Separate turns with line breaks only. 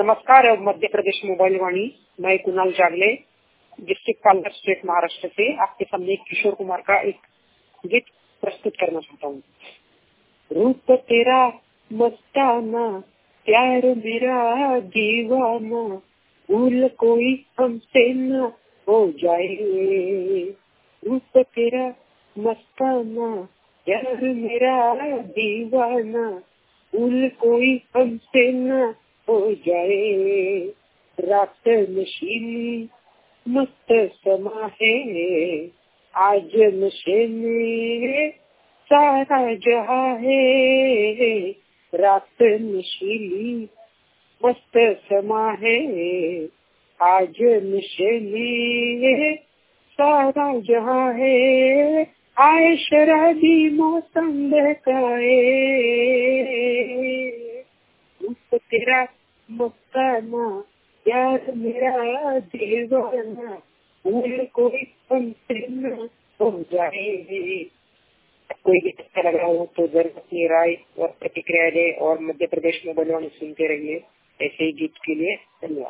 नमस्कार, मध्य प्रदेश मोबाइल वाणी। मैं कुणाल जागले, डिस्ट्रिक्ट पालघर, स्टेट महाराष्ट्र से आपके सामने किशोर कुमार का एक गीत प्रस्तुत करना चाहता हूँ। रूप तेरा मस्ताना, प्यार मेरा दीवाना, भूल कोई हमसे न हो जाए। रूप तेरा मस्ताना, प्यार मेरा दीवाना, भूल कोई हमसे न हो जाए। रात नशीली मस्त समा है, आज नशे में सारा जहां है। रात नशीली मस्त समा है, आज नशे में सारा जहां है। आए शराबी मौसम बहकाए, रूप तेरा मस्ताना, प्यार मेरा दीवाना, भूल कोई हमसे न हो जाए। कोई भी अच्छा लग रहा हो तो जरूर अपनी राय और प्रतिक्रिया दे और मध्य प्रदेश में बलवानी सुनते रहिए। ऐसे ही गीत के लिए धन्यवाद।